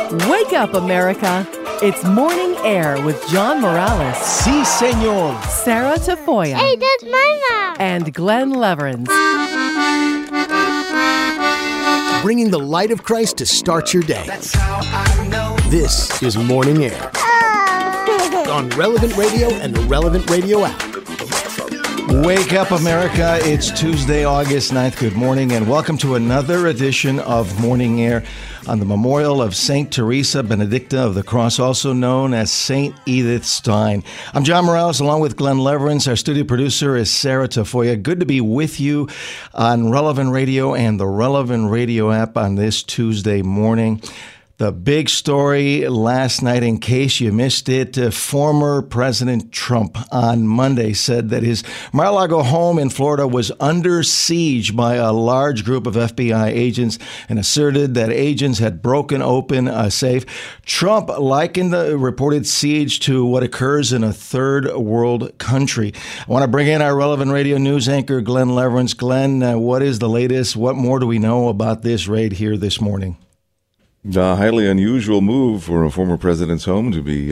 Wake up, America. It's Morning Air with John Morales. Si, senor. Sarah Tafoya. Hey, that's my mom. And Glenn Leverins. Bringing the light of Christ to start your day. That's how I know. This is Morning Air on Relevant Radio and the Relevant Radio app. Wake up, America. It's Tuesday, August 9th. Good morning, and welcome to another edition of Morning Air on the memorial of St. Teresa Benedicta of the Cross, also known as St. Edith Stein. I'm John Morales, along with Glenn Leverins. Our studio producer is Sarah Tafoya. Good to be with you on Relevant Radio and the Relevant Radio app on this Tuesday morning. The big story last night, in case you missed it, former President Trump on Monday said that his Mar-a-Lago home in Florida was under siege by a large group of FBI agents and asserted that agents had broken open a safe. Trump likened the reported siege to what occurs in a third world country. I want to bring in our Relevant Radio news anchor, Glenn Leverins. Glenn, what is the latest? What more do we know about this raid here this morning? A highly unusual move for a former president's home to be,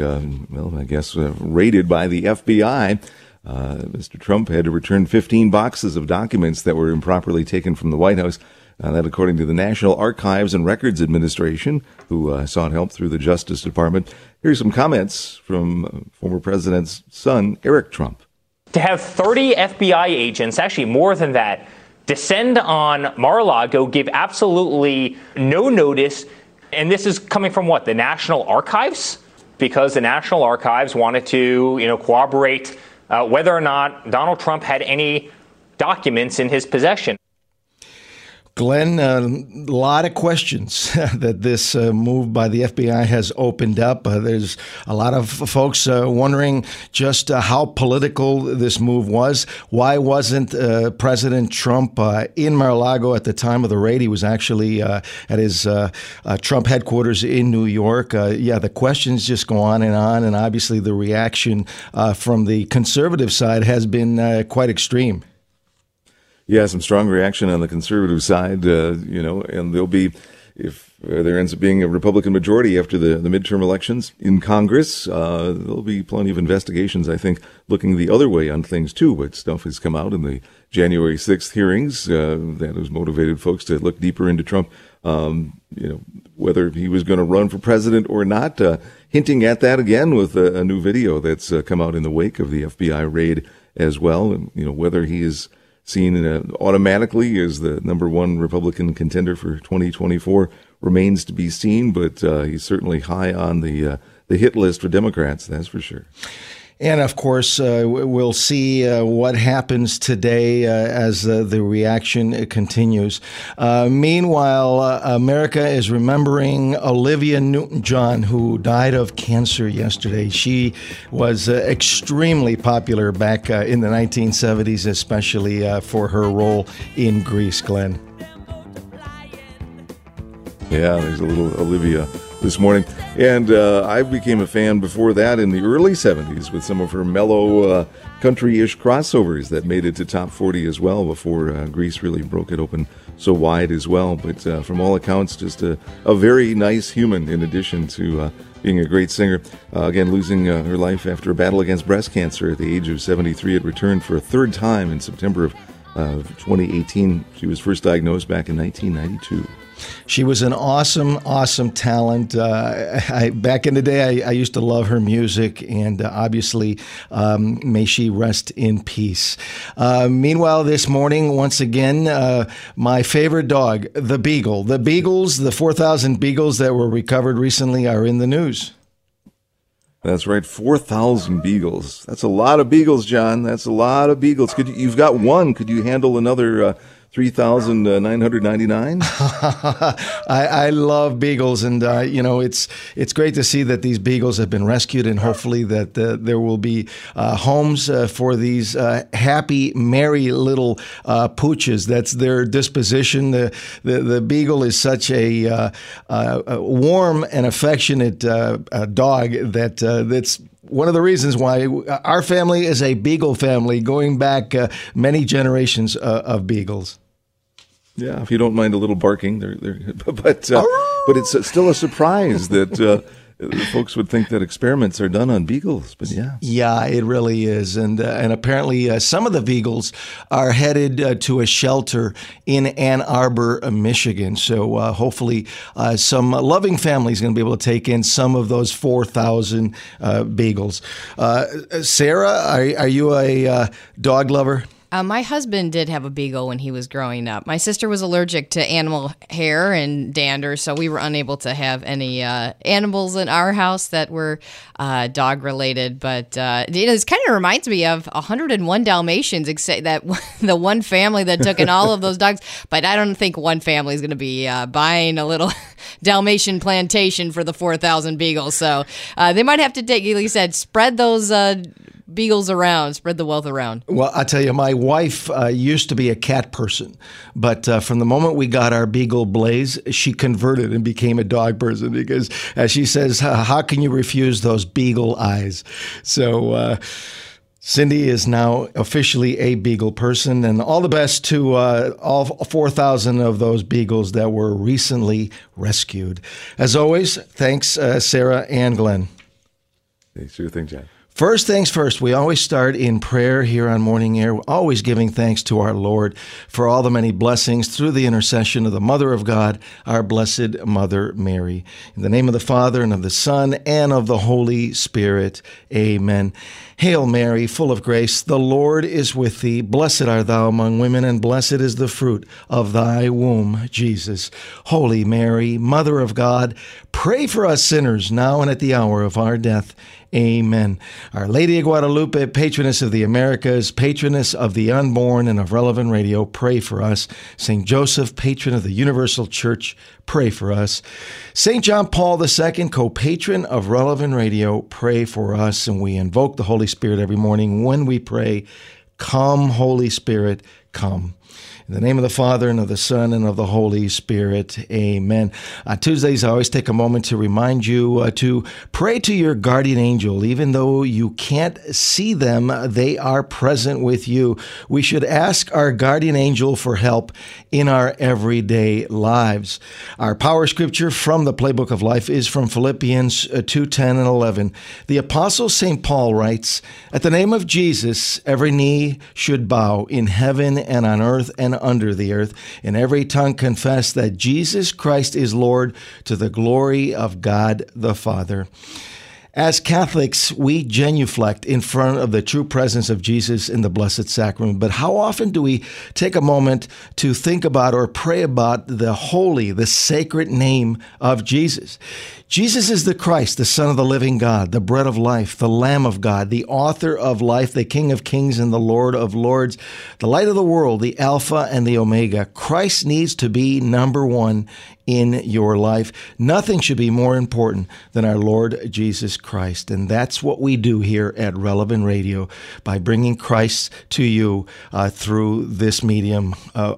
raided by the FBI. Mr. Trump had to return 15 boxes of documents that were improperly taken from the White House. That according to the National Archives and Records Administration, who sought help through the Justice Department. Here's some comments from former president's son, Eric Trump. To have 30 FBI agents, actually more than that, descend on Mar-a-Lago, give absolutely no notice. And this is coming from what? The National Archives? Because the National Archives wanted to, corroborate whether or not Donald Trump had any documents in his possession. Glenn, a lot of questions that this move by the FBI has opened up. There's a lot of folks wondering just how political this move was. Why wasn't President Trump in Mar-a-Lago at the time of the raid? He was actually at his Trump headquarters in New York. The questions just go on, and obviously the reaction from the conservative side has been quite extreme. Yeah, some strong reaction on the conservative side, and there'll be, if there ends up being a Republican majority after the midterm elections in Congress, there'll be plenty of investigations, I think, looking the other way on things, too. But stuff has come out in the January 6th hearings that has motivated folks to look deeper into Trump, whether he was going to run for president or not, hinting at that again with a new video that's come out in the wake of the FBI raid as well, and, whether he is seen automatically as the number one Republican contender for 2024 remains to be seen, but he's certainly high on the hit list for Democrats, that's for sure. And, of course, we'll see what happens today as the reaction continues. Meanwhile, America is remembering Olivia Newton-John, who died of cancer yesterday. She was extremely popular back in the 1970s, especially for her role in Grease, Glenn. Yeah, there's a little Olivia this morning. And I became a fan before that in the early 70s with some of her mellow country-ish crossovers that made it to top 40 as well before Grease really broke it open so wide as well. But from all accounts, just a very nice human in addition to being a great singer. Again, losing her life after a battle against breast cancer at the age of 73. It returned for a third time in September of 2018. She was first diagnosed back in 1992. She was an awesome talent. Back in the day, I used to love her music, and obviously, may she rest in peace. Meanwhile, this morning, once again, my favorite dog, the Beagle. The Beagles, the 4,000 Beagles that were recovered recently are in the news. That's right, 4,000 beagles. That's a lot of beagles, John. That's a lot of beagles. You've got one. Could you handle another 3,999? I love beagles, and it's great to see that these beagles have been rescued, and hopefully that there will be homes for these happy, merry little pooches. That's their disposition. The beagle is such a warm and affectionate dog that's one of the reasons why our family is a beagle family, going back many generations of beagles. Yeah, if you don't mind a little barking, but But it's still a surprise that folks would think that experiments are done on beagles. But yeah. Yeah, it really is. And apparently some of the beagles are headed to a shelter in Ann Arbor, Michigan. So hopefully some loving families going to be able to take in some of those 4,000 beagles. Sarah, are you a dog lover? My husband did have a beagle when he was growing up. My sister was allergic to animal hair and dander, so we were unable to have any animals in our house that were dog related. But it kind of reminds me of 101 Dalmatians, except that the one family that took in all of those dogs. But I don't think one family is going to be buying a little Dalmatian plantation for the 4,000 beagles. So they might have to take, like you said, spread those beagles around, spread the wealth around. Well, I tell you, my wife used to be a cat person, but from the moment we got our beagle Blaze, she converted and became a dog person because, as she says, how can you refuse those beagle eyes? So Cindy is now officially a beagle person, and all the best to all 4,000 of those beagles that were recently rescued. As always, thanks, Sarah and Glenn. Hey, sure thing, John. First things first, we always start in prayer here on Morning Air, always giving thanks to our Lord for all the many blessings through the intercession of the Mother of God, our Blessed Mother Mary. In the name of the Father, and of the Son, and of the Holy Spirit. Amen. Hail Mary, full of grace, the Lord is with thee. Blessed art thou among women, and blessed is the fruit of thy womb, Jesus. Holy Mary, Mother of God, pray for us sinners, now and at the hour of our death. Amen. Our Lady of Guadalupe, patroness of the Americas, patroness of the unborn and of Relevant Radio, pray for us. St. Joseph, patron of the Universal Church, pray for us. St. John Paul II, co-patron of Relevant Radio, pray for us. And we invoke the Holy Spirit every morning when we pray, "Come, Holy Spirit, come." In the name of the Father, and of the Son, and of the Holy Spirit. Amen. On Tuesdays, I always take a moment to remind you to pray to your guardian angel. Even though you can't see them, they are present with you. We should ask our guardian angel for help in our everyday lives. Our power scripture from the Playbook of Life is from Philippians 2:10 and 11. The Apostle St. Paul writes, "At the name of Jesus, every knee should bow in heaven and on earth and under the earth, and every tongue confess that Jesus Christ is Lord, to the glory of God the Father." As Catholics, we genuflect in front of the true presence of Jesus in the Blessed Sacrament. But how often do we take a moment to think about or pray about the holy, the sacred name of Jesus? Jesus is the Christ, the Son of the living God, the bread of life, the Lamb of God, the author of life, the King of kings and the Lord of lords, the light of the world, the Alpha and the Omega. Christ needs to be number one in your life. Nothing should be more important than our Lord Jesus Christ. And that's what we do here at Relevant Radio by bringing Christ to you through this medium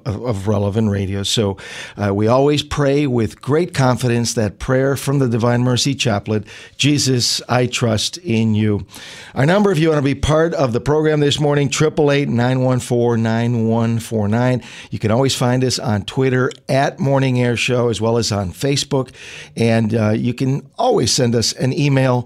of Relevant Radio. So we always pray with great confidence that prayer from the Divine Mercy Chaplet, "Jesus, I trust in you." Our number, if you want to be part of the program this morning, 888-914-9149. You can always find us on Twitter at Morning Air Show, as well as on Facebook. And you can always send us an email,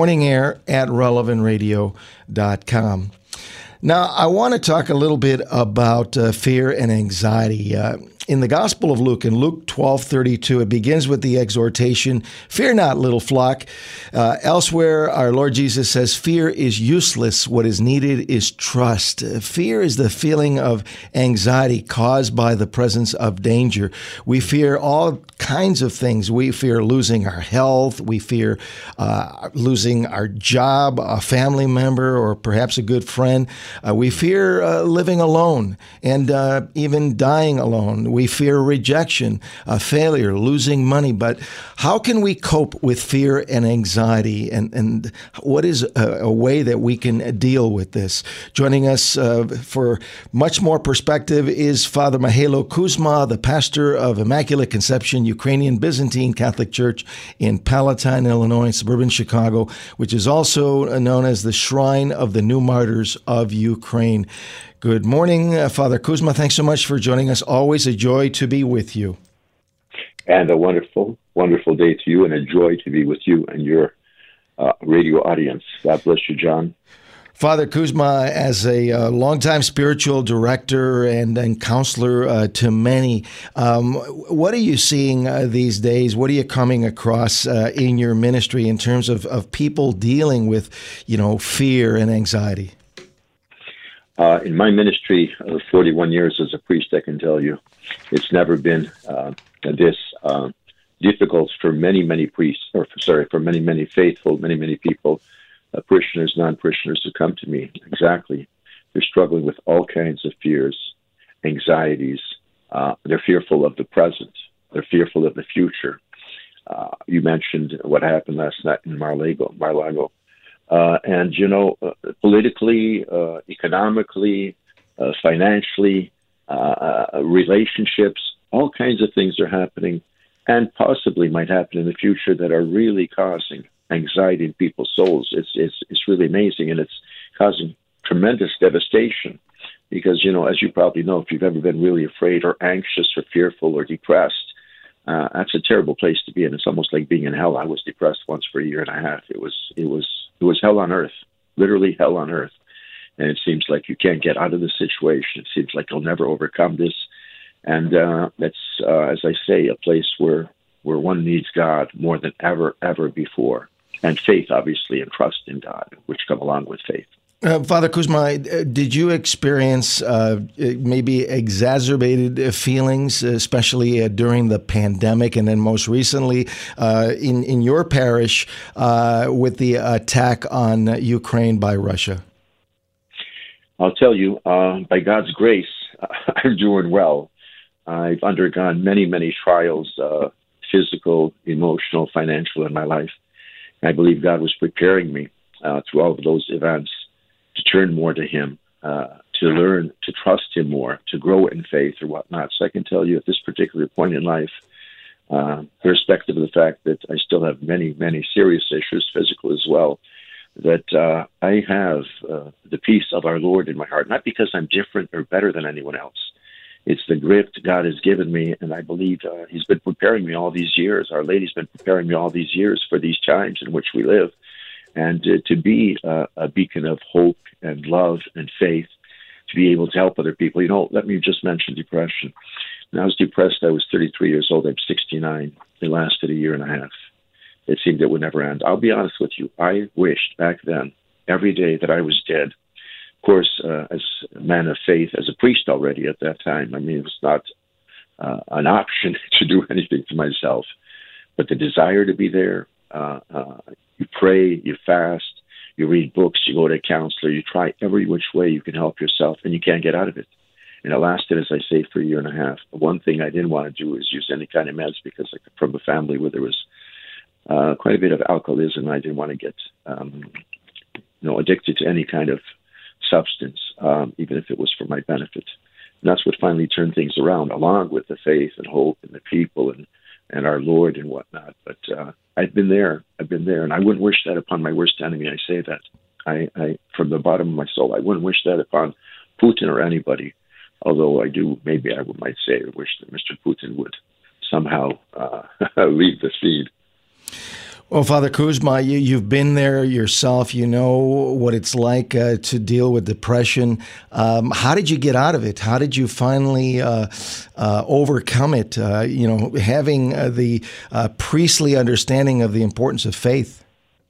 morningair@relevantradio.com. Now, I want to talk a little bit about fear and anxiety. In the Gospel of Luke, in Luke 12:32, it begins with the exhortation, "Fear not, little flock." Elsewhere, our Lord Jesus says, "Fear is useless. What is needed is trust." Fear is the feeling of anxiety caused by the presence of danger. We fear all kinds of things. We fear losing our health. We fear losing our job, a family member, or perhaps a good friend. We fear living alone and even dying alone. We fear rejection, failure, losing money. But how can we cope with fear and anxiety? And what is a way that we can deal with this? Joining us for much more perspective is Father Mihailo Kuzma, the pastor of Immaculate Conception Ukrainian Byzantine Catholic Church in Palatine, Illinois, suburban Chicago, which is also known as the Shrine of the New Martyrs of Ukraine. Good morning, Father Kuzma. Thanks so much for joining us. Always a joy to be with you. And a wonderful wonderful day to you, and a joy to be with you and your radio audience. God bless you, John. Father Kuzma, as a longtime spiritual director and counselor to many, what are you seeing these days? What are you coming across in your ministry in terms of people dealing with, fear and anxiety? In my ministry of 41 years as a priest, I can tell you, it's never been this difficult for many priests, for many faithful, many people, parishioners, non-parishioners who come to me. Exactly. They're struggling with all kinds of fears, anxieties. They're fearful of the present. They're fearful of the future. You mentioned what happened last night in Mar-a-Lago. And, politically, economically, financially, relationships, all kinds of things are happening and possibly might happen in the future that are really causing anxiety in people's souls. It's really amazing, and it's causing tremendous devastation because, as you probably know, if you've ever been really afraid or anxious or fearful or depressed, that's a terrible place to be in. It's almost like being in hell. I was depressed once for a year and a half. It was hell on earth, literally hell on earth. And it seems like you can't get out of the situation. It seems like you'll never overcome this. And that's, as I say, a place where one needs God more than ever before. And faith, obviously, and trust in God, which come along with faith. Father Kuzma, did you experience maybe exacerbated feelings, especially during the pandemic, and then most recently in your parish with the attack on Ukraine by Russia? I'll tell you, by God's grace, I'm doing well. I've undergone many trials, physical, emotional, financial in my life. I believe God was preparing me through all of those events to turn more to Him, to learn to trust Him more, to grow in faith or whatnot. So I can tell you at this particular point in life, irrespective of the fact that I still have many serious issues, physical as well, that I have the peace of our Lord in my heart, not because I'm different or better than anyone else. It's the gift God has given me, and I believe He's been preparing me all these years. Our Lady's been preparing me all these years for these times in which we live, and to be a beacon of hope and love and faith, to be able to help other people. Let me just mention depression. When I was depressed, I was 33 years old. I'm 69. It lasted a year and a half. It seemed it would never end. I'll be honest with you. I wished back then, every day, that I was dead. Of course, as a man of faith, as a priest already at that time, it was not an option to do anything to myself. But the desire to be there, you pray, you fast, you read books, you go to a counselor, you try every which way you can help yourself, and you can't get out of it. And it lasted, as I say, for a year and a half. One thing I didn't want to do is use any kind of meds because I come from a family where there was quite a bit of alcoholism. I didn't want to get addicted to any kind of substance, even if it was for my benefit. And that's what finally turned things around, along with the faith and hope and the people and our Lord and whatnot. But I've been there, and I wouldn't wish that upon my worst enemy. I say that. I from the bottom of my soul, I wouldn't wish that upon Putin or anybody, although I do, maybe I might say, I wish that Mr. Putin would somehow leave the scene. Well, Father Kuzma, you've been there yourself. You know what it's like to deal with depression. How did you get out of it? How did you finally overcome it, having the priestly understanding of the importance of faith?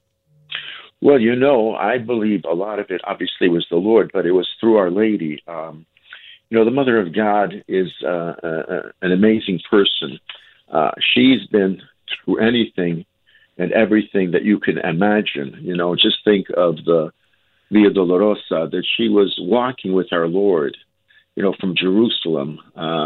Well, I believe a lot of it obviously was the Lord, but it was through Our Lady. The Mother of God is an amazing person. She's been through anything and everything that you can imagine. Just think of the Via Dolorosa, that she was walking with our Lord, from Jerusalem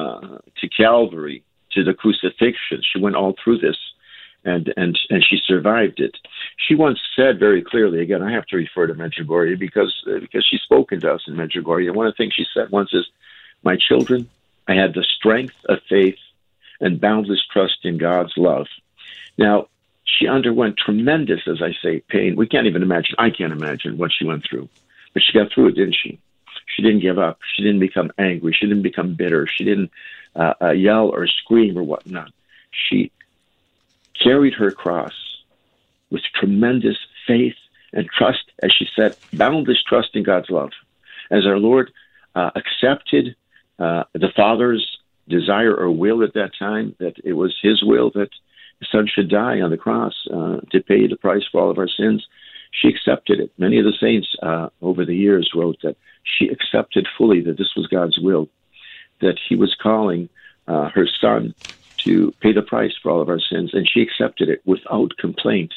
to Calvary to the crucifixion. She went all through this, and she survived it. She once said very clearly, again, I have to refer to Medjugorje because she's spoken to us in Medjugorje. And one of the things she said once is, "My children, I had the strength of faith and boundless trust in God's love." Now, she underwent tremendous, as I say, pain. We can't even imagine. I can't imagine what she went through. But she got through it, didn't she? She didn't give up. She didn't become angry. She didn't become bitter. She didn't yell or scream or whatnot. She carried her cross with tremendous faith and trust, as she said, boundless trust in God's love. As our Lord accepted the Father's desire or will at that time, that it was His will that the Son should die on the cross to pay the price for all of our sins, she accepted it. Many of the saints over the years wrote that she accepted fully that this was God's will, that He was calling her Son to pay the price for all of our sins, and she accepted it without complaint.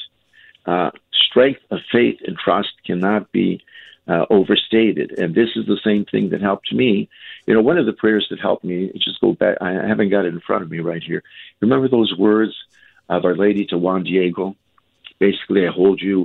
Strength of faith and trust cannot be overstated, and this is the same thing that helped me. You know, one of the prayers that helped me, just go back, I haven't got it in front of me right here. Remember those words of Our Lady to Juan Diego? Basically, I hold you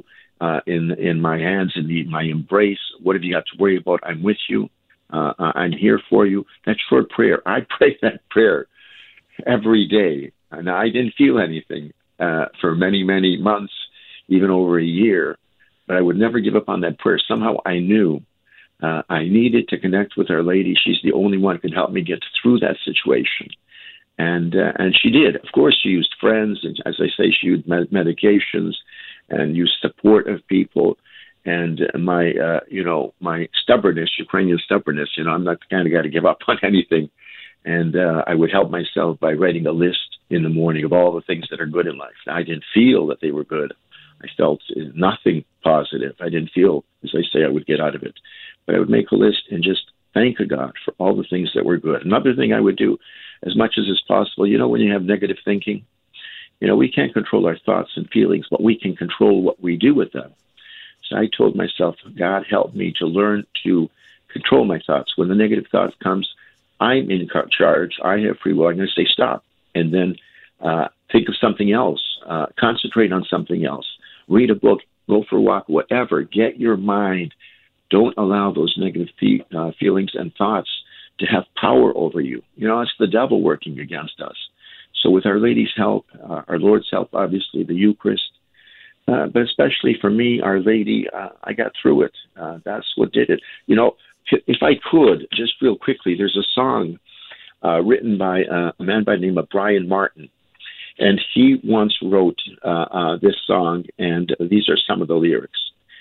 in my hands, in my embrace. What have you got to worry about? I'm with you. I'm here for you. That short prayer, I pray that prayer every day, and I didn't feel anything for many, many months, even over a year, but I would never give up on that prayer. Somehow I knew I needed to connect with Our Lady. She's the only one who can help me get through that situation. And she did. Of course, she used friends, and as I say, she used medications and used support of people. And my stubbornness, Ukrainian stubbornness, I'm not the kind of guy to give up on anything. And I would help myself by writing a list in the morning of all the things that are good in life. I didn't feel that they were good. I felt nothing positive. I didn't feel, as I say, I would get out of it. But I would make a list and just thank God for all the things that were good. Another thing I would do, as much as is possible, when you have negative thinking, we can't control our thoughts and feelings, but we can control what we do with them. So I told myself, God, help me to learn to control my thoughts. When the negative thought comes, I'm in charge. I have free will. I'm going to say stop. And then think of something else. Concentrate on something else. Read a book. Go for a walk. Whatever. Get your mind. Don't allow those negative feelings and thoughts to have power over you. It's the devil working against us. So with Our Lady's help, our Lord's help, obviously, the Eucharist, but especially for me, Our Lady, I got through it. That's what did it. If I could, just real quickly, there's a song written by a man by the name of Brian Martin. And he once wrote this song, and these are some of the lyrics.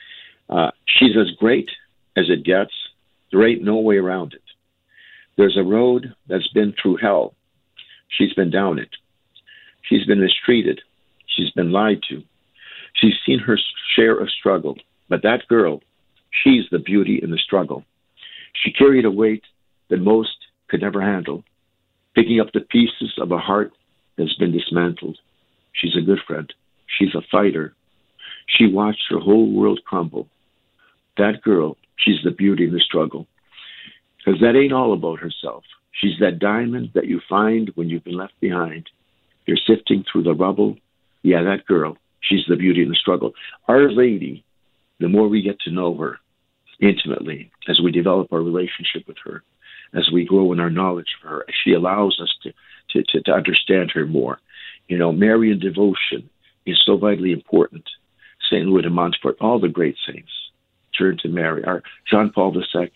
She's as great as it gets. There ain't no way around it. There's a road that's been through hell. She's been down it. She's been mistreated. She's been lied to. She's seen her share of struggle. But that girl, she's the beauty in the struggle. She carried a weight that most could never handle, picking up the pieces of a heart that's been dismantled. She's a good friend. She's a fighter. She watched her whole world crumble. That girl, she's the beauty in the struggle. Because that ain't all about herself. She's that diamond that you find when you've been left behind. You're sifting through the rubble. Yeah, that girl, she's the beauty in the struggle. Our Lady, the more we get to know her intimately, as we develop our relationship with her, as we grow in our knowledge of her, she allows us to understand her more. Marian devotion is so vitally important. St. Louis de Montfort, all the great saints turn to Mary. Our John Paul II,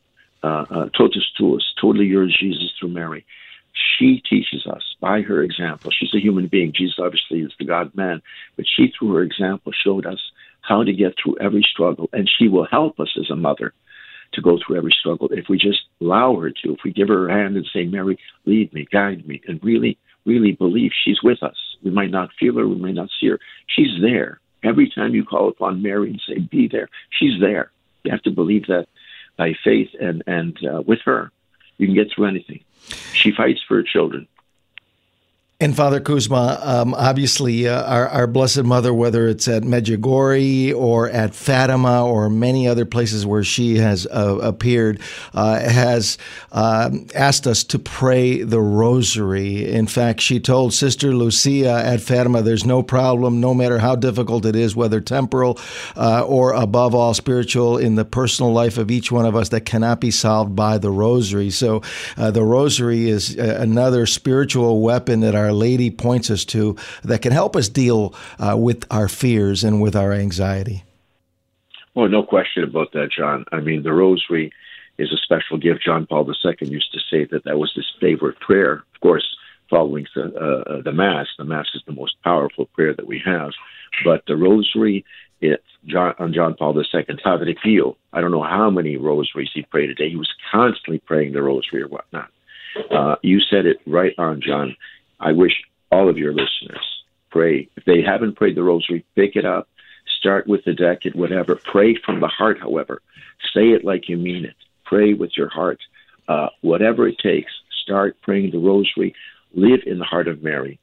Totus Tuus, totally yours, Jesus, through Mary. She teaches us by her example. She's a human being. Jesus obviously is the God-man, but she, through her example, showed us how to get through every struggle, and she will help us as a mother to go through every struggle if we just allow her to, if we give her hand and say, Mary, lead me, guide me, and really, really believe she's with us. We might not feel her, we might not see her. She's there. Every time you call upon Mary and say, be there, she's there. You have to believe that by faith, and with her, you can get through anything. She fights for her children. And Father Kuzma, obviously our Blessed Mother, whether it's at Medjugorje or at Fatima or many other places where she has appeared, has asked us to pray the rosary. In fact, she told Sister Lucia at Fatima, there's no problem, no matter how difficult it is, whether temporal or above all spiritual, in the personal life of each one of us, that cannot be solved by the rosary. So the rosary is another spiritual weapon that Our Lady points us to that can help us deal with our fears and with our anxiety. Oh, no question about that, John. I mean, the rosary is a special gift. John Paul II used to say that was his favorite prayer. Of course, following the Mass. The Mass is the most powerful prayer that we have. But the Rosary, on John Paul II, Padre Pio, I don't know how many rosaries he prayed a day. He was constantly praying the Rosary or whatnot. You said it right on, John. I wish all of your listeners pray. If they haven't prayed the Rosary, pick it up. Start with the decade, whatever. Pray from the heart, however. Say it like you mean it. Pray with your heart. Whatever it takes, start praying the Rosary. Live in the heart of Mary.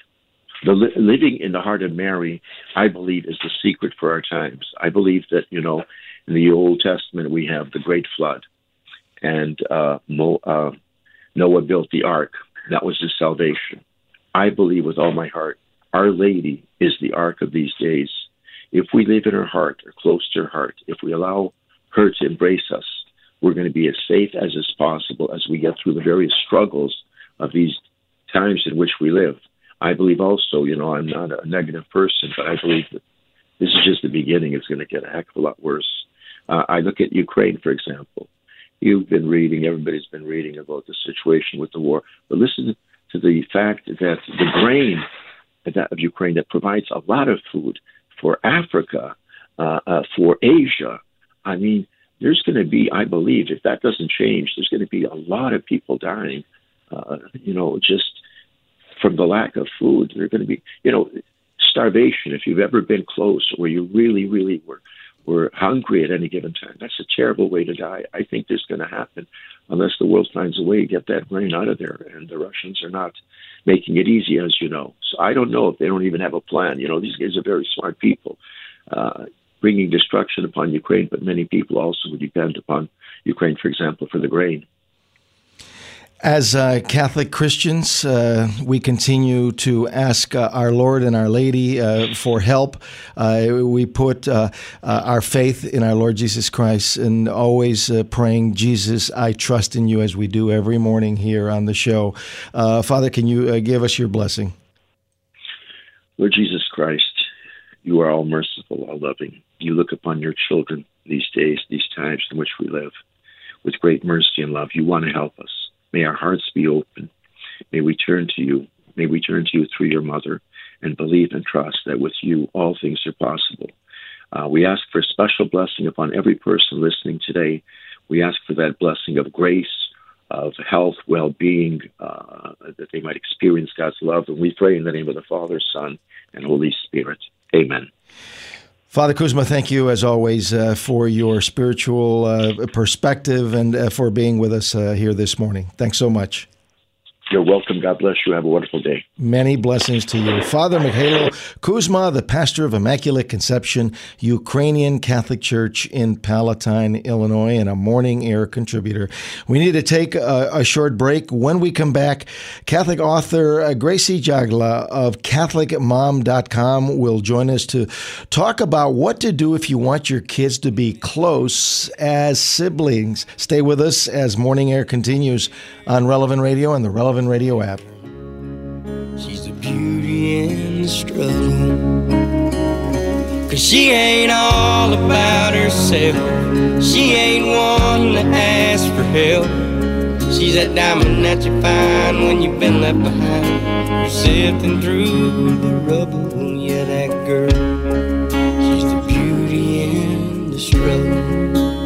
Living in the heart of Mary, I believe, is the secret for our times. I believe that, in the Old Testament, we have the great flood. And Noah built the ark. That was his salvation. I believe with all my heart, Our Lady is the ark of these days. If we live in her heart or close to her heart, if we allow her to embrace us, we're going to be as safe as is possible as we get through the various struggles of these times in which we live. I believe also, I'm not a negative person, but I believe that this is just the beginning. It's going to get a heck of a lot worse. I look at Ukraine, for example. You've been reading, everybody's been reading about the situation with the war. But listen to the fact that the grain of Ukraine that provides a lot of food for Africa, for Asia, I mean, there's going to be, I believe, if that doesn't change, there's going to be a lot of people dying, just from the lack of food. They're going to be, starvation. If you've ever been close where you really, really were hungry at any given time, that's a terrible way to die. I think this is going to happen unless the world finds a way to get that grain out of there. And the Russians are not making it easy, as you know. So I don't know if they don't even have a plan. These guys are very smart people, bringing destruction upon Ukraine, but many people also would depend upon Ukraine, for example, for the grain. As Catholic Christians, we continue to ask our Lord and Our Lady for help. We put our faith in our Lord Jesus Christ and always praying, Jesus, I trust in you, as we do every morning here on the show. Father, can you give us your blessing? Lord Jesus Christ, you are all merciful, all loving. You look upon your children these days, these times in which we live, with great mercy and love. You want to help us. May our hearts be open. May we turn to you. May we turn to you through your mother and believe and trust that with you all things are possible. We ask for a special blessing upon every person listening today. We ask for that blessing of grace, of health, well-being, that they might experience God's love. And we pray in the name of the Father, Son, and Holy Spirit. Amen. Father Kuzma, thank you, as always, for your spiritual perspective and for being with us here this morning. Thanks so much. You're welcome. God bless you. Have a wonderful day. Many blessings to you. Father Mikhailo Kuzma, the pastor of Immaculate Conception Ukrainian Catholic Church in Palatine, Illinois, and a Morning Air contributor. We need to take a short break. When we come back, Catholic author Gracie Jagla of CatholicMom.com will join us to talk about what to do if you want your kids to be close as siblings. Stay with us as Morning Air continues on Relevant Radio and the Relevant Radio app. She's the beauty and the struggle, 'cause she ain't all about herself. She ain't one to ask for help. She's that diamond that you find when you've been left behind. You're sifting through the rubble, yeah, that girl. She's the beauty and the struggle.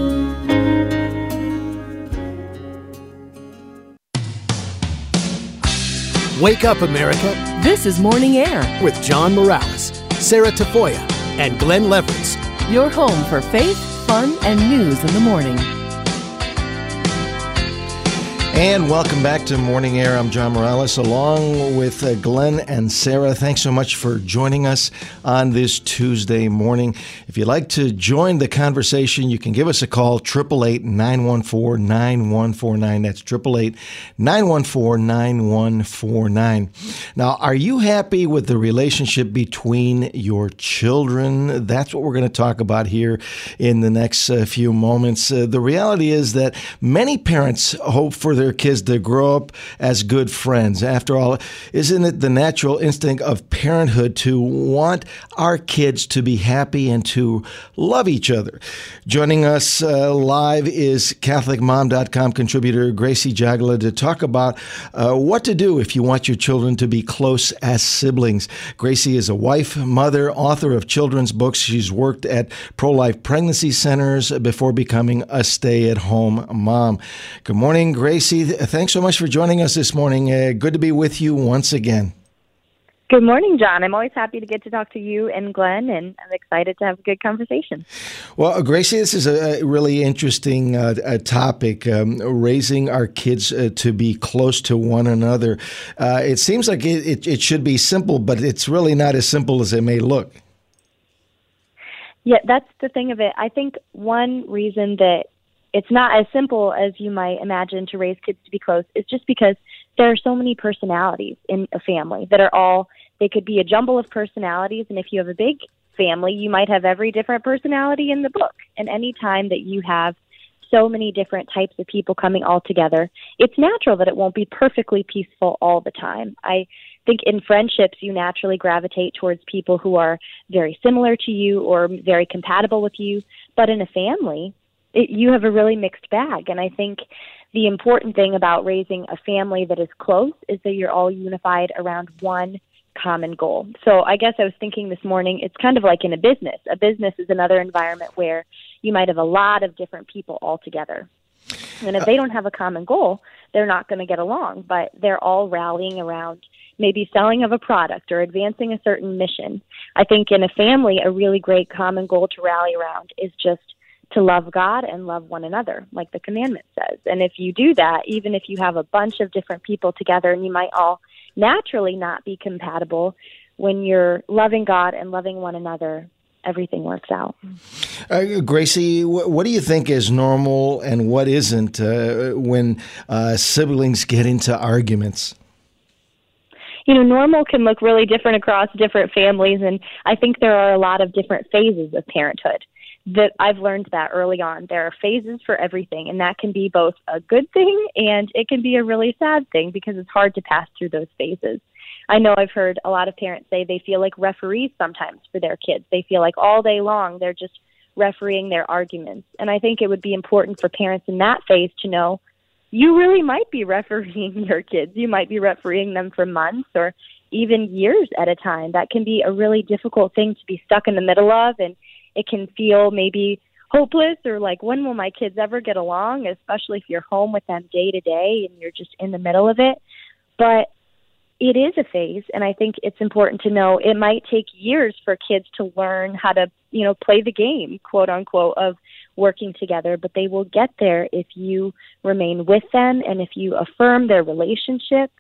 Wake up, America, This is Morning Air, with John Morales, Sarah Tafoya, and Glenn Leverance. your home for faith, fun, and news in the morning. And welcome back to Morning Air. I'm John Morales, along with Glenn and Sarah. Thanks so much for joining us on this Tuesday morning. If you'd like to join the conversation, you can give us a call, 888-914-9149. That's 888-914-9149. Now, are you happy with the relationship between your children? That's what we're going to talk about here in the next few moments. The reality is that many parents hope for their their kids to grow up as good friends. After all, isn't it the natural instinct of parenthood to want our kids to be happy and to love each other? Joining us live is CatholicMom.com contributor Gracie Jagala to talk about what to do if you want your children to be close as siblings. Gracie is a wife, mother, author of children's books. She's worked at pro-life pregnancy centers before becoming a stay-at-home mom. Good morning, Gracie. Thanks so much for joining us this morning. Good to be with you once again. Good morning, John. I'm always happy to get to talk to you and Glenn, and I'm excited to have a good conversation. Well, Gracie, this is a really interesting topic, raising our kids to be close to one another. It seems like it should be simple, but it's really not as simple as it may look. Yeah, that's the thing of it. I think one reason that it's not as simple as you might imagine to raise kids to be close is just because there are so many personalities in a family that are all, they could be a jumble of personalities. And if you have a big family, you might have every different personality in the book. And any time that you have so many different types of people coming all together, it's natural that it won't be perfectly peaceful all the time. I think in friendships, you naturally gravitate towards people who are very similar to you or very compatible with you. But in a family, you have a really mixed bag. And I think the important thing about raising a family that is close is that you're all unified around one common goal. So I guess I was thinking this morning, it's kind of like in a business. A business is another environment where you might have a lot of different people all together. And if they don't have a common goal, they're not going to get along, but they're all rallying around maybe selling of a product or advancing a certain mission. I think in a family, a really great common goal to rally around is just to love God and love one another, like the commandment says. And if you do that, even if you have a bunch of different people together and you might all naturally not be compatible, when you're loving God and loving one another, everything works out. Gracie, what do you think is normal and what isn't when siblings get into arguments? You know, normal can look really different across different families, and I think there are a lot of different phases of parenthood. That I've learned that early on. There are phases for everything, and that can be both a good thing and it can be a really sad thing because it's hard to pass through those phases. I know I've heard a lot of parents say they feel like referees sometimes for their kids. They feel like all day long they're just refereeing their arguments. And I think it would be important for parents in that phase to know you really might be refereeing your kids. You might be refereeing them for months or even years at a time. That can be a really difficult thing to be stuck in the middle of, and it can feel maybe hopeless or like, when will my kids ever get along, especially if you're home with them day to day and you're just in the middle of it. But it is a phase, and I think it's important to know it might take years for kids to learn how to, play the game, quote unquote, of working together, but they will get there if you remain with them and if you affirm their relationship.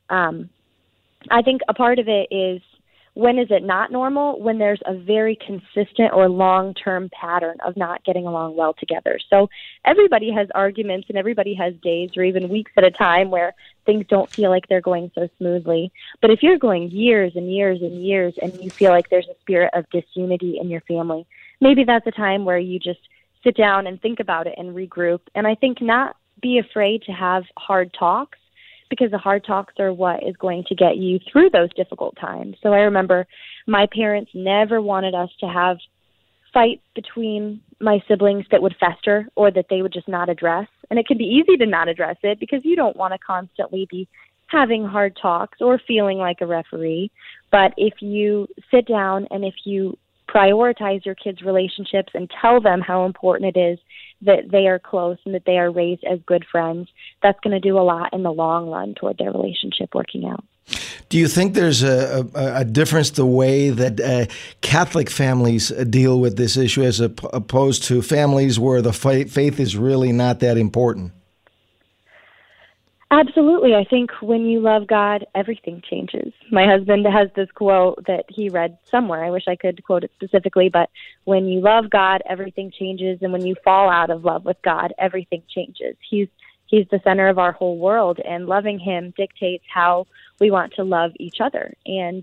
I think a part of it is, when is it not normal? When there's a very consistent or long-term pattern of not getting along well together. So everybody has arguments and everybody has days or even weeks at a time where things don't feel like they're going so smoothly. But if you're going years and years and years and you feel like there's a spirit of disunity in your family, maybe that's a time where you just sit down and think about it and regroup. And I think not be afraid to have hard talks, because the hard talks are what is going to get you through those difficult times. So I remember my parents never wanted us to have fights between my siblings that would fester or that they would just not address. And it can be easy to not address it because you don't want to constantly be having hard talks or feeling like a referee. But if you sit down and if you prioritize your kids' relationships and tell them how important it is that they are close and that they are raised as good friends, that's going to do a lot in the long run toward their relationship working out. Do you think there's a difference the way that Catholic families deal with this issue as opposed to families where the faith is really not that important? Absolutely. I think when you love God, everything changes. My husband has this quote that he read somewhere. I wish I could quote it specifically, but when you love God, everything changes. And when you fall out of love with God, everything changes. He's the center of our whole world, and loving him dictates how we want to love each other. And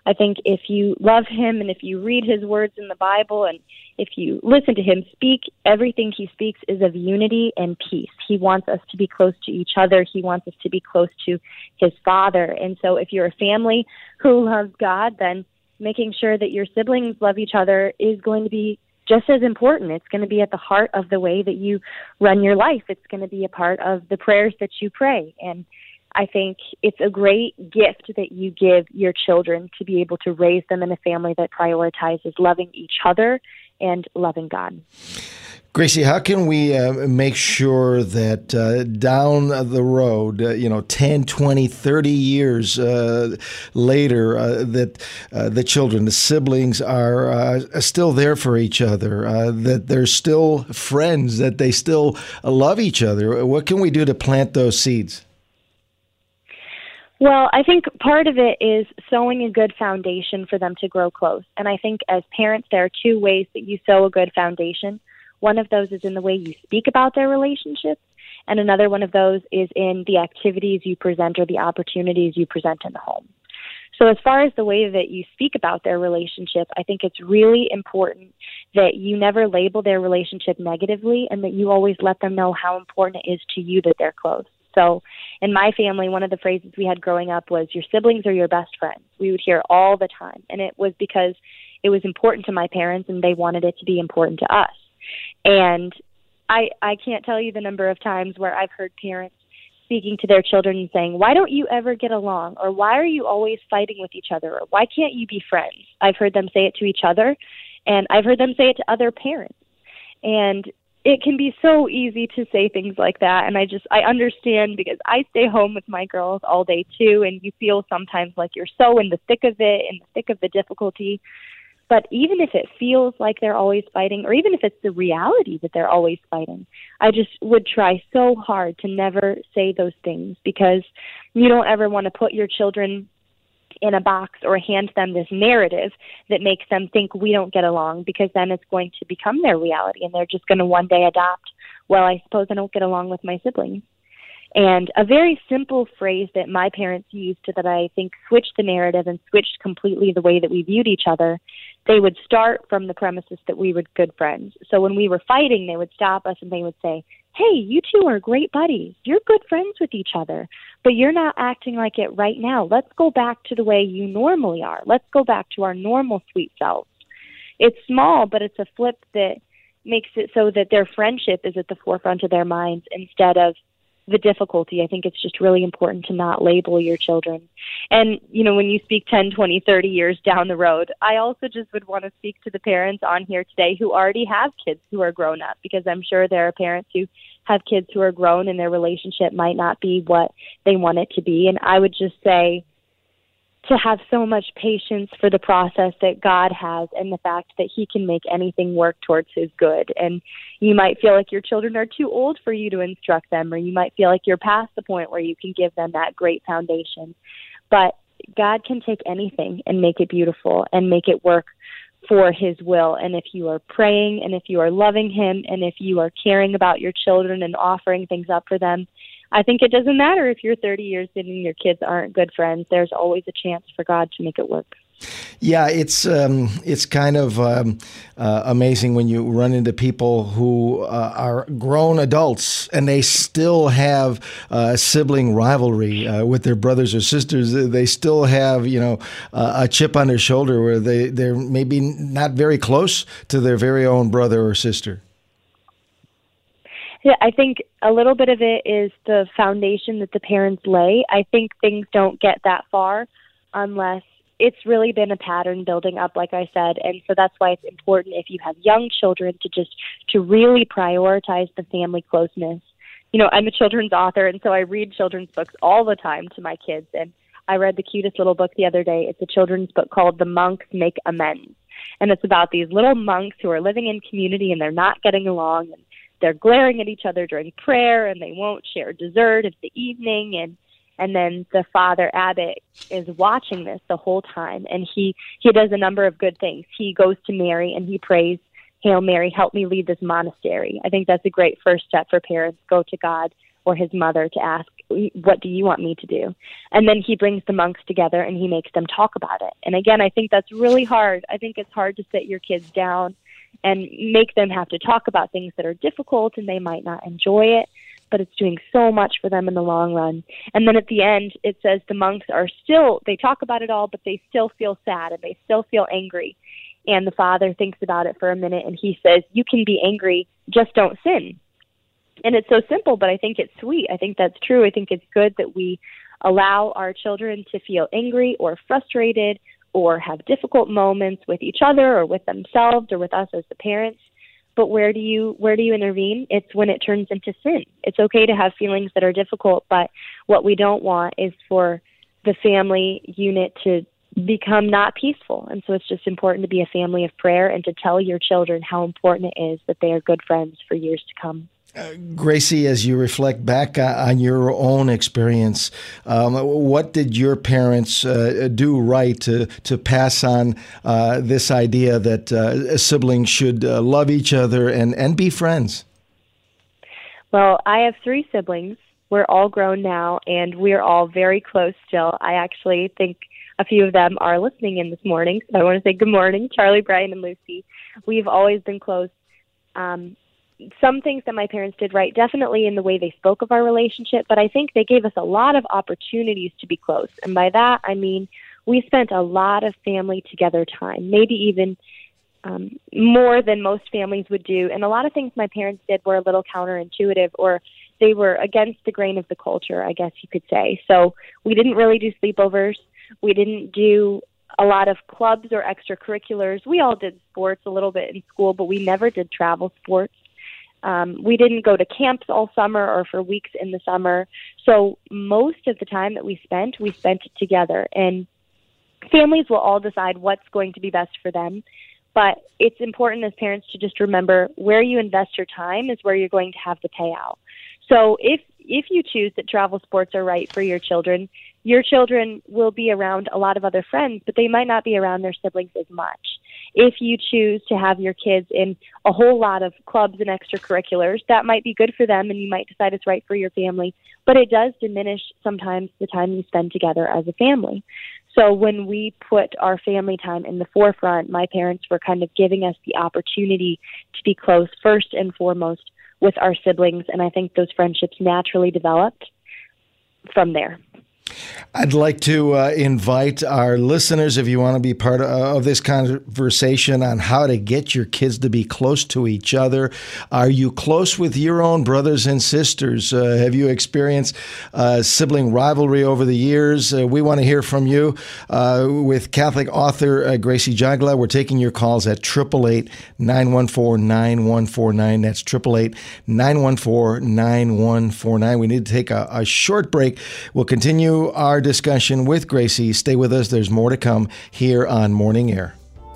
I think if you love him and if you read his words in the Bible and if you listen to him speak, everything he speaks is of unity and peace. He wants us to be close to each other. He wants us to be close to his Father. And so if you're a family who loves God, then making sure that your siblings love each other is going to be just as important. It's going to be at the heart of the way that you run your life. It's going to be a part of the prayers that you pray. And I think it's a great gift that you give your children to be able to raise them in a family that prioritizes loving each other and loving God. Gracie, how can we make sure that down the road, 10, 20, 30 years later, that the children, the siblings are still there for each other, that they're still friends, that they still love each other? What can we do to plant those seeds? Well, I think part of it is sowing a good foundation for them to grow close. And I think as parents, there are two ways that you sow a good foundation. One of those is in the way you speak about their relationships, and another one of those is in the activities you present or the opportunities you present in the home. So as far as the way that you speak about their relationship, I think it's really important that you never label their relationship negatively and that you always let them know how important it is to you that they're close. So in my family, one of the phrases we had growing up was, your siblings are your best friends. We would hear all the time. And it was because it was important to my parents and they wanted it to be important to us. And I can't tell you the number of times where I've heard parents speaking to their children and saying, why don't you ever get along? Or why are you always fighting with each other? Or why can't you be friends? I've heard them say it to each other, and I've heard them say it to other parents. And it can be so easy to say things like that, and I understand because I stay home with my girls all day too, and you feel sometimes like you're so in the thick of it, in the thick of the difficulty. But even if it feels like they're always fighting, or even if it's the reality that they're always fighting, I just would try so hard to never say those things, because you don't ever want to put your children in a box or hand them this narrative that makes them think we don't get along, because then it's going to become their reality and they're just going to one day adopt, well, I suppose I don't get along with my siblings. And a very simple phrase that my parents used that I think switched the narrative and switched completely the way that we viewed each other, they would start from the premises that we were good friends. So when we were fighting, they would stop us and they would say, hey, you two are great buddies. You're good friends with each other, but you're not acting like it right now. Let's go back to the way you normally are. Let's go back to our normal sweet selves. It's small, but it's a flip that makes it so that their friendship is at the forefront of their minds instead of the difficulty. I think it's just really important to not label your children. And, when you speak 10, 20, 30 years down the road, I also just would want to speak to the parents on here today who already have kids who are grown up, because I'm sure there are parents who have kids who are grown and their relationship might not be what they want it to be. And I would just say to have so much patience for the process that God has and the fact that he can make anything work towards his good. And you might feel like your children are too old for you to instruct them, or you might feel like you're past the point where you can give them that great foundation. But God can take anything and make it beautiful and make it work for his will. And if you are praying and if you are loving him and if you are caring about your children and offering things up for them, I think it doesn't matter if you're 30 years in and your kids aren't good friends. There's always a chance for God to make it work. Yeah, it's kind of amazing when you run into people who are grown adults and they still have sibling rivalry with their brothers or sisters. They still have, a chip on their shoulder where they're maybe not very close to their very own brother or sister. Yeah, I think a little bit of it is the foundation that the parents lay. I think things don't get that far unless it's really been a pattern building up, like I said. And so that's why it's important, if you have young children, to really prioritize the family closeness. I'm a children's author, and so I read children's books all the time to my kids. And I read the cutest little book the other day. It's a children's book called The Monks Make Amends. And it's about these little monks who are living in community and they're not getting along, and they're glaring at each other during prayer, and they won't share dessert in the evening. And then the father abbot is watching this the whole time, and he does a number of good things. He goes to Mary and he prays, Hail Mary, help me lead this monastery. I think that's a great first step for parents. Go to God, or his mother to ask, what do you want me to do? And then he brings the monks together and he makes them talk about it. And again, I think that's really hard. I think it's hard to sit your kids down and make them have to talk about things that are difficult and they might not enjoy it, but it's doing so much for them in the long run. And then at the end, it says the monks are still, they talk about it all, but they still feel sad and they still feel angry. And the father thinks about it for a minute and he says, you can be angry, just don't sin. And it's so simple, but I think it's sweet. I think that's true. I think it's good that we allow our children to feel angry or frustrated or have difficult moments with each other or with themselves or with us as the parents. But where do you intervene? It's when it turns into sin. It's okay to have feelings that are difficult, but what we don't want is for the family unit to become not peaceful. And so it's just important to be a family of prayer and to tell your children how important it is that they are good friends for years to come. Gracie, as you reflect back on your own experience, what did your parents do right to pass on this idea that siblings should love each other and be friends? Well, I have 3 siblings. We're all grown now, and we're all very close still. I actually think a few of them are listening in this morning, so I want to say good morning, Charlie, Brian, and Lucy. We've always been close. Some things that my parents did right, definitely in the way they spoke of our relationship, but I think they gave us a lot of opportunities to be close. And by that, I mean we spent a lot of family together time, maybe even more than most families would do. And a lot of things my parents did were a little counterintuitive, or they were against the grain of the culture, I guess you could say. So we didn't really do sleepovers. We didn't do a lot of clubs or extracurriculars. We all did sports a little bit in school, but we never did travel sports. We didn't go to camps all summer or for weeks in the summer. So most of the time that we spent it together. And families will all decide what's going to be best for them. But it's important as parents to just remember where you invest your time is where you're going to have the payout. So if you choose that travel sports are right for your children will be around a lot of other friends, but they might not be around their siblings as much. If you choose to have your kids in a whole lot of clubs and extracurriculars, that might be good for them and you might decide it's right for your family, but it does diminish sometimes the time you spend together as a family. So when we put our family time in the forefront, my parents were kind of giving us the opportunity to be close first and foremost with our siblings, and I think those friendships naturally developed from there. I'd like to invite our listeners, if you want to be part of this conversation on how to get your kids to be close to each other. Are you close with your own brothers and sisters? Have you experienced sibling rivalry over the years? We want to hear from you. With Catholic author Gracie Jagla, we're taking your calls at 888-914-9149. That's 888-914-9149. We need to take a short break. We'll continue our discussion with Gracie. Stay with us. There's more to come here on Morning Air.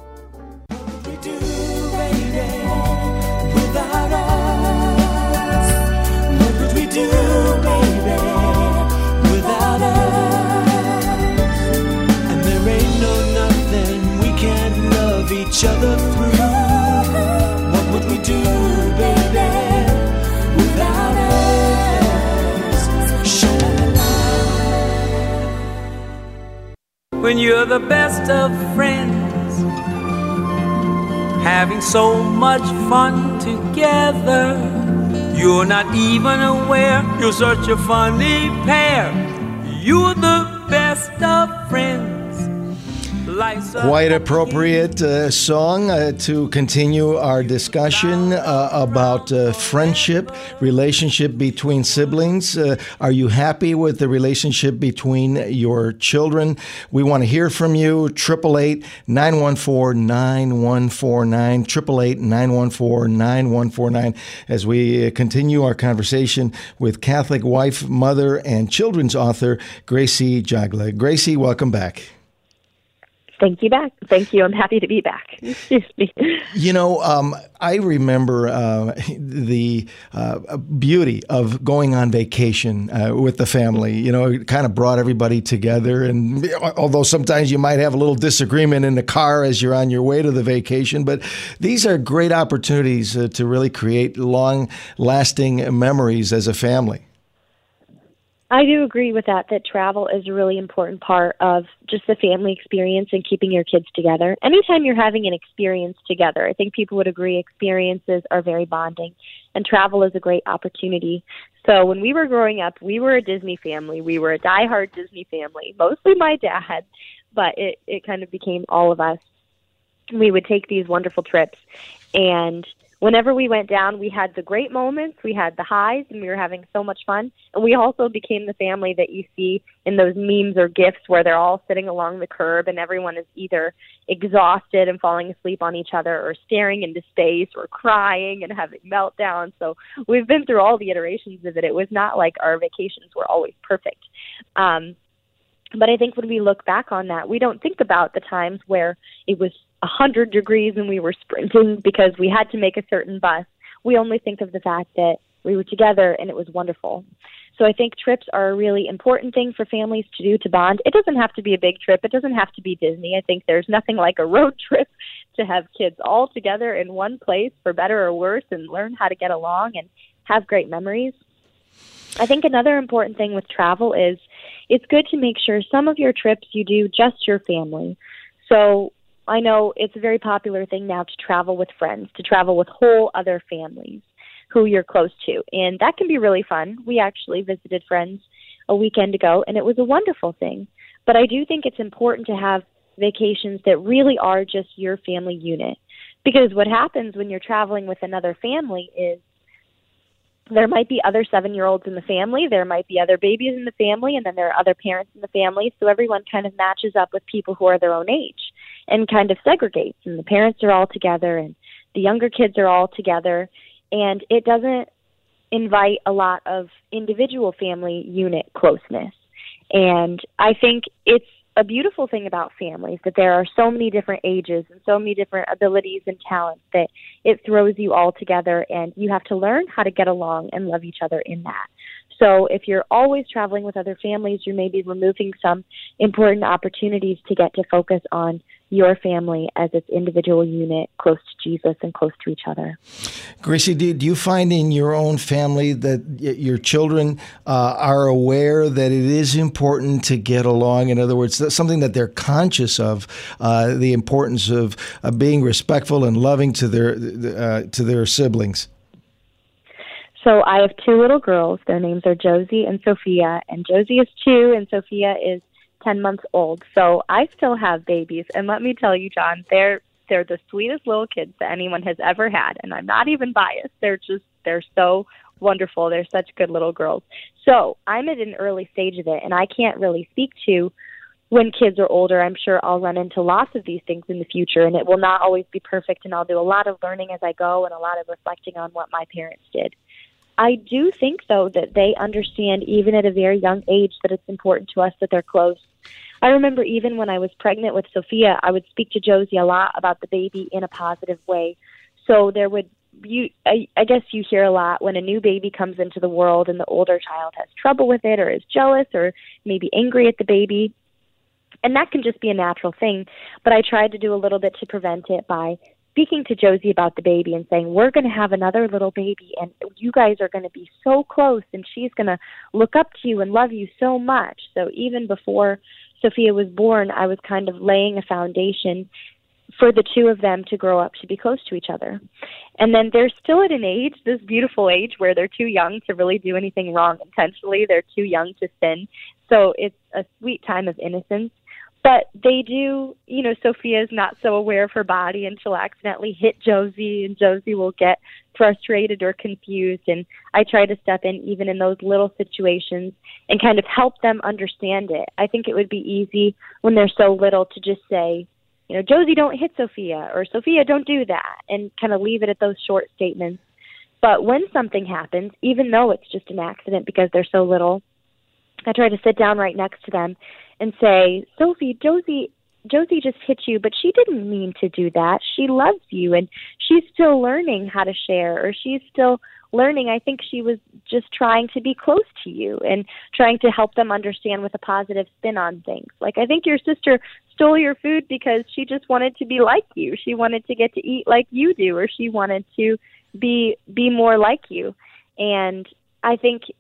Each other through. What would we do, baby, without us? When you're the best of friends, having so much fun together, you're not even aware you're such a funny pair. You're the best of friends. Quite appropriate song to continue our discussion about friendship, relationship between siblings. Are you happy with the relationship between your children? We want to hear from you. 888-914-9149. 888-914-9149 as we continue our conversation with Catholic wife, mother, and children's author Gracie Jagla. Gracie, welcome back. Thank you back. Thank you. I'm happy to be back. Excuse me. You know, I remember the beauty of going on vacation with the family. You know, it kind of brought everybody together. And although sometimes you might have a little disagreement in the car as you're on your way to the vacation, but these are great opportunities to really create long-lasting memories as a family. I do agree with that travel is a really important part of just the family experience and keeping your kids together. Anytime you're having an experience together, I think people would agree experiences are very bonding, and travel is a great opportunity. So when we were growing up, we were a Disney family. We were a diehard Disney family, mostly my dad, but it kind of became all of us. We would take these wonderful trips, and whenever we went down, we had the great moments, we had the highs, and we were having so much fun. And we also became the family that you see in those memes or GIFs where they're all sitting along the curb and everyone is either exhausted and falling asleep on each other or staring into space or crying and having meltdowns. So we've been through all the iterations of it. It was not like our vacations were always perfect. But I think when we look back on that, we don't think about the times where it was 100 degrees and we were sprinting because we had to make a certain bus. We only think of the fact that we were together and it was wonderful. So I think trips are a really important thing for families to do to bond. It doesn't have to be a big trip. It doesn't have to be Disney. I think there's nothing like a road trip to have kids all together in one place for better or worse and learn how to get along and have great memories. I think another important thing with travel is it's good to make sure some of your trips you do just your family. So I know it's a very popular thing now to travel with friends, to travel with whole other families who you're close to. And that can be really fun. We actually visited friends a weekend ago, and it was a wonderful thing. But I do think it's important to have vacations that really are just your family unit. Because what happens when you're traveling with another family is there might be other 7-year-olds in the family, there might be other babies in the family, and then there are other parents in the family. So everyone kind of matches up with people who are their own age and kind of segregates. And the parents are all together and the younger kids are all together. And it doesn't invite a lot of individual family unit closeness. And I think it's a beautiful thing about families that there are so many different ages and so many different abilities and talents that it throws you all together, and you have to learn how to get along and love each other in that. So if you're always traveling with other families, you may be removing some important opportunities to get to focus on your family as its individual unit, close to Jesus and close to each other. Gracie, do you find in your own family that your children are aware that it is important to get along? In other words, that's something that they're conscious of, the importance of being respectful and loving to their siblings? So I have 2 little girls. Their names are Josie and Sophia, and Josie is 2 and Sophia is 10 months old. So I still have babies, and let me tell you, John, they're the sweetest little kids that anyone has ever had, and I'm not even biased. They're so wonderful. They're such good little girls. So I'm at an early stage of it, and I can't really speak to when kids are older. I'm sure I'll run into lots of these things in the future, and it will not always be perfect, and I'll do a lot of learning as I go and a lot of reflecting on what my parents did. I do think, though, that they understand, even at a very young age, that it's important to us that they're close. I remember even when I was pregnant with Sophia, I would speak to Josie a lot about the baby in a positive way. So I guess you hear a lot when a new baby comes into the world and the older child has trouble with it or is jealous or maybe angry at the baby. And that can just be a natural thing. But I tried to do a little bit to prevent it by speaking to Josie about the baby and saying, we're going to have another little baby and you guys are going to be so close and she's going to look up to you and love you so much. So even before Sophia was born, I was kind of laying a foundation for the 2 of them to grow up to be close to each other. And then they're still at an age, this beautiful age, where they're too young to really do anything wrong intentionally. They're too young to sin. So it's a sweet time of innocence. But they do, Sophia's not so aware of her body and she'll accidentally hit Josie and Josie will get frustrated or confused. And I try to step in even in those little situations and kind of help them understand it. I think it would be easy when they're so little to just say, Josie, don't hit Sophia, or Sophia, don't do that, and kind of leave it at those short statements. But when something happens, even though it's just an accident because they're so little, I try to sit down right next to them and say, Sophie, Josie just hit you, but she didn't mean to do that. She loves you, and she's still learning how to share, or she's still learning. I think she was just trying to be close to you and trying to help them understand with a positive spin on things. Like, I think your sister stole your food because she just wanted to be like you. She wanted to get to eat like you do, or she wanted to be more like you. And I think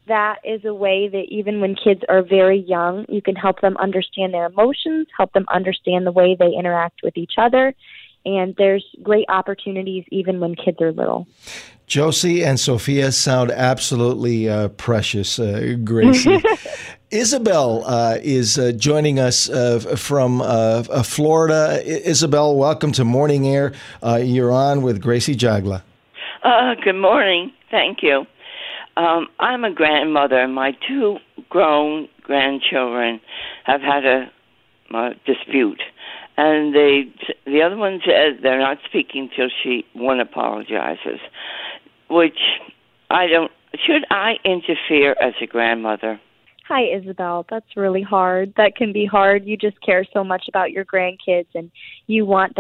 that is a way that even when kids are very young, you can help them understand their emotions, help them understand the way they interact with each other. And there's great opportunities even when kids are little. Josie and Sophia sound absolutely precious, Gracie. Isabel is joining us from Florida. Isabel, welcome to Morning Air. You're on with Gracie Jagla. Good morning. Thank you. I'm a grandmother. My 2 grown grandchildren have had a dispute. And the other one says they're not speaking till one apologizes, which should I interfere as a grandmother? Hi, Isabel. That's really hard. That can be hard. You just care so much about your grandkids, and you want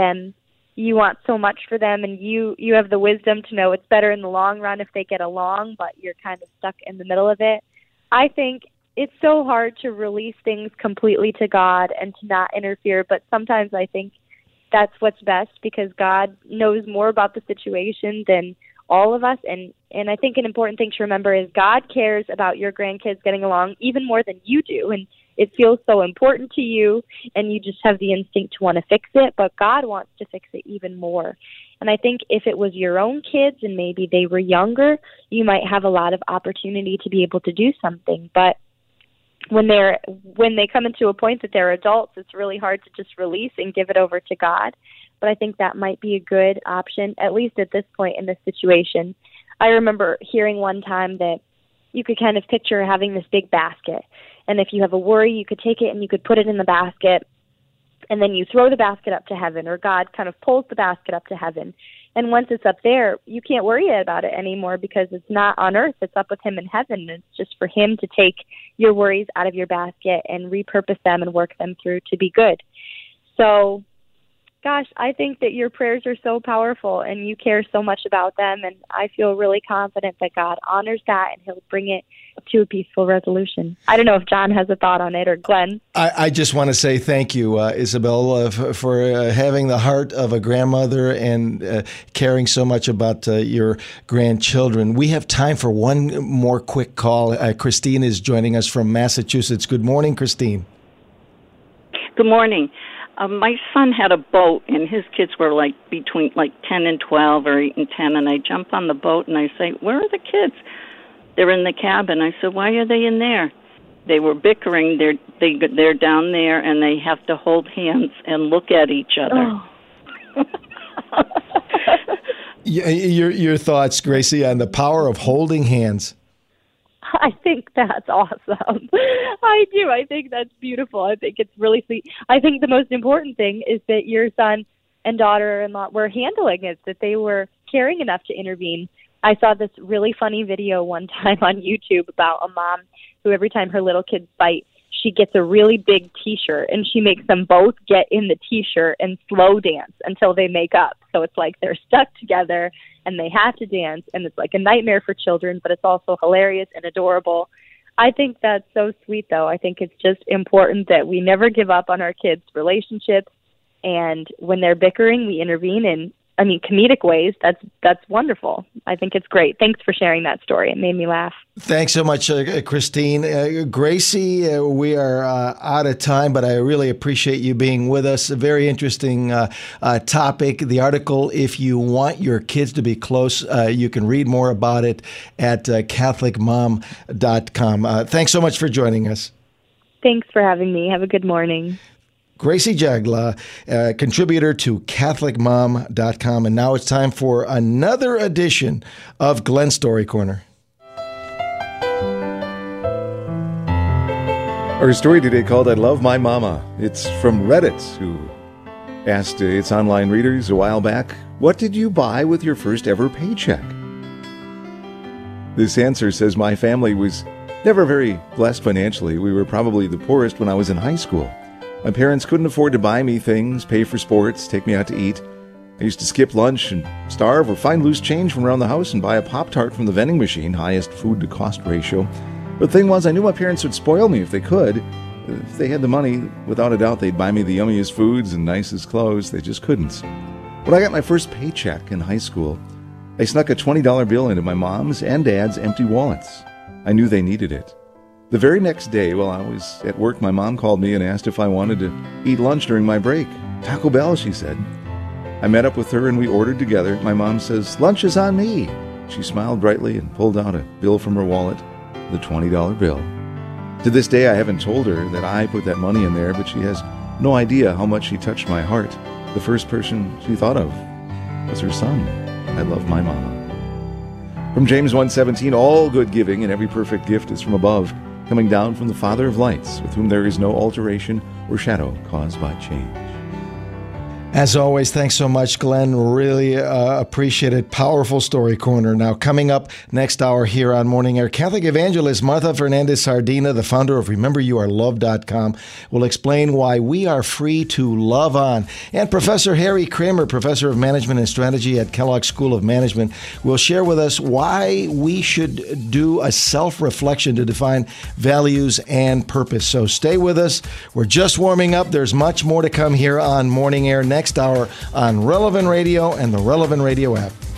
so much for them, and you have the wisdom to know it's better in the long run if they get along, but you're kind of stuck in the middle of it. I think it's so hard to release things completely to God and to not interfere, but sometimes I think that's what's best because God knows more about the situation than all of us, and I think an important thing to remember is God cares about your grandkids getting along even more than you do, and it feels so important to you, and you just have the instinct to want to fix it, but God wants to fix it even more. And I think if it was your own kids and maybe they were younger, you might have a lot of opportunity to be able to do something, but when they come into a point that they're adults, it's really hard to just release and give it over to God. But I think that might be a good option, at least at this point in this situation. I remember hearing one time that you could kind of picture having this big basket. And if you have a worry, you could take it and you could put it in the basket. And then you throw the basket up to heaven, or God kind of pulls the basket up to heaven. And once it's up there, you can't worry about it anymore because it's not on earth. It's up with him in heaven. It's just for him to take your worries out of your basket and repurpose them and work them through to be good. So, gosh, I think that your prayers are so powerful and you care so much about them. And I feel really confident that God honors that and he'll bring it to a peaceful resolution. I don't know if John has a thought on it or Glenn. I just want to say thank you, Isabel, for having the heart of a grandmother and caring so much about your grandchildren. We have time for one more quick call. Christine is joining us from Massachusetts. Good morning, Christine. Good morning. My son had a boat, and his kids were between 10 and 12 or 8 and 10, and I jump on the boat, and I say, where are the kids? They're in the cabin. I said, why are they in there? They were bickering. They're down there, and they have to hold hands and look at each other. Oh. Your thoughts, Gracie, on the power of holding hands? I think that's awesome. I do. I think that's beautiful. I think it's really sweet. I think the most important thing is that your son and daughter-in-law were handling it, that they were caring enough to intervene. I saw this really funny video one time on YouTube about a mom who every time her little kids fight, she gets a really big T-shirt and she makes them both get in the T-shirt and slow dance until they make up. So it's like they're stuck together and they have to dance, and it's like a nightmare for children, but it's also hilarious and adorable. I think that's so sweet, though. I think it's just important that we never give up on our kids' relationships, and when they're bickering, we intervene in, comedic ways. That's wonderful. I think it's great. Thanks for sharing that story. It made me laugh. Thanks so much, Christine. Gracie, we are out of time, but I really appreciate you being with us. A very interesting topic. The article, if you want your kids to be close, you can read more about it at CatholicMom.com. Thanks so much for joining us. Thanks for having me. Have a good morning. Gracie Jagla, contributor to CatholicMom.com. And now it's time for another edition of Glenn's Story Corner. Our story today called I Love My Mama. It's from Reddit, who asked its online readers a while back, what did you buy with your first ever paycheck? This answer says my family was never very blessed financially. We were probably the poorest when I was in high school. My parents couldn't afford to buy me things, pay for sports, take me out to eat. I used to skip lunch and starve or find loose change from around the house and buy a Pop-Tart from the vending machine, highest food-to-cost ratio. But the thing was, I knew my parents would spoil me if they could. If they had the money, without a doubt, they'd buy me the yummiest foods and nicest clothes. They just couldn't. When I got my first paycheck in high school, I snuck a $20 bill into my mom's and dad's empty wallets. I knew they needed it. The very next day, while I was at work, my mom called me and asked if I wanted to eat lunch during my break. Taco Bell, she said. I met up with her and we ordered together. My mom says, "Lunch is on me." She smiled brightly and pulled out a bill from her wallet, the $20 bill. To this day, I haven't told her that I put that money in there, but she has no idea how much she touched my heart. The first person she thought of was her son. I love my mama. From James 1:17, all good giving and every perfect gift is from above, coming down from the Father of lights, with whom there is no alteration or shadow caused by change. As always, thanks so much, Glenn. Really appreciate it. Powerful Story Corner. Now, coming up next hour here on Morning Air, Catholic evangelist Martha Fernandez-Sardina, the founder of RememberYouAreLoved.com, will explain why we are free to love on. And Professor Harry Kramer, professor of management and strategy at Kellogg School of Management, will share with us why we should do a self-reflection to define values and purpose. So stay with us. We're just warming up. There's much more to come here on Morning Air next hour on Relevant Radio and the Relevant Radio app.